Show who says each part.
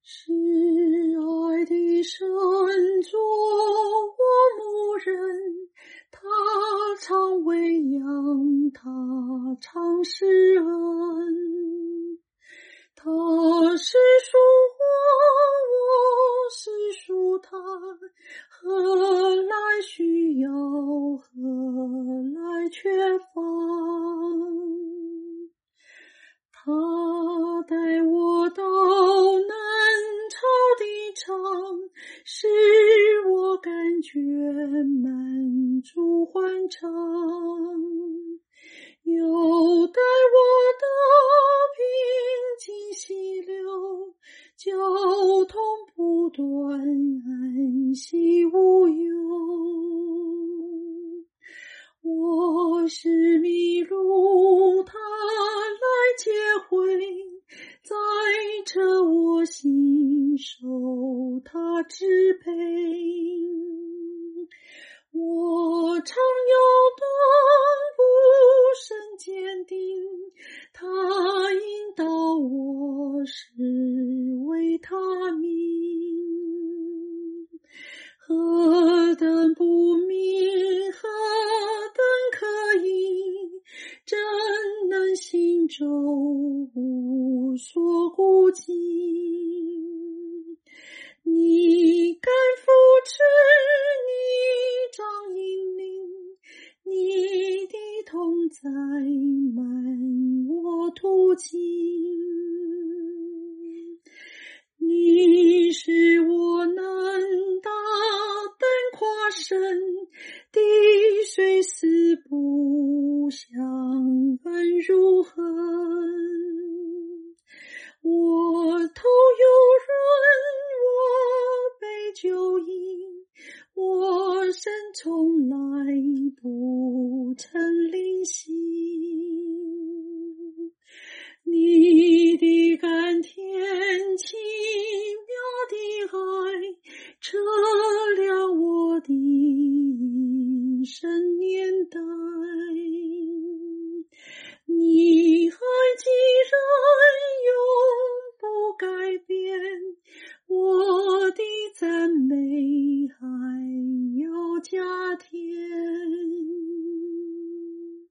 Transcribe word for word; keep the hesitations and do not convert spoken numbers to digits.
Speaker 1: 是爱的神作我牧人，他常喂养，他常施恩。他是属我，我是属他，何来需要，何来缺乏？他带我到南朝的场，使我感觉满足欢畅，又带我到平静溪流，交通不断，安息无忧。我是迷路，他来接回，载着我心，受他支配。我常有断不甚坚定，他引导我，是为他名。何等不明，何等可疑，怎能行走，无所顾忌？你敢扶持，你掌引领，你的同在满我途径。你使我能大胆跨身，